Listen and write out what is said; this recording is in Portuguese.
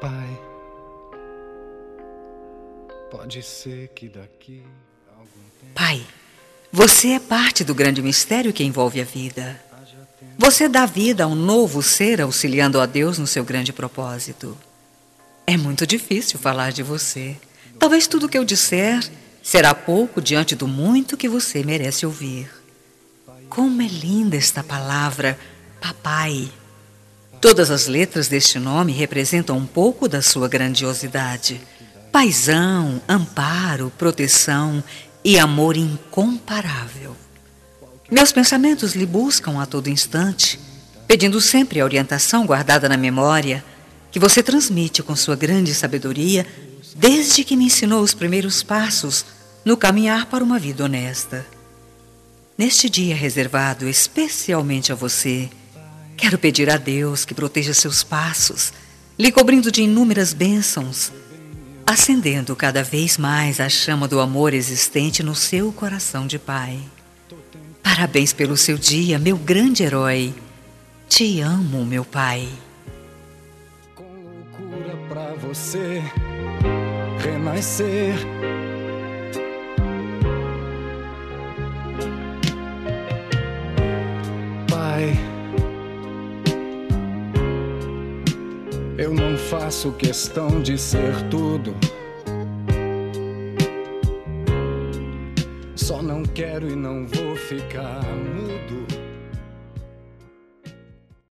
Pai, pode ser que daqui a algum tempo... Pai, você é parte do grande mistério que envolve a vida. Você dá vida a um novo ser auxiliando a Deus no seu grande propósito. É muito difícil falar de você. Talvez tudo que eu disser será pouco diante do muito que você merece ouvir. Como é linda esta palavra, papai. Todas as letras deste nome representam um pouco da sua grandiosidade. Paizão, amparo, proteção e amor incomparável. Meus pensamentos lhe buscam a todo instante, pedindo sempre a orientação guardada na memória que você transmite com sua grande sabedoria desde que me ensinou os primeiros passos no caminhar para uma vida honesta. Neste dia reservado especialmente a você, quero pedir a Deus que proteja seus passos, lhe cobrindo de inúmeras bênçãos, acendendo cada vez mais a chama do amor existente no seu coração de pai. Parabéns pelo seu dia, meu grande herói. Te amo, meu pai. Com loucura pra você renascer. Pai, eu não faço questão de ser tudo. Só não quero e não vou ficar mudo.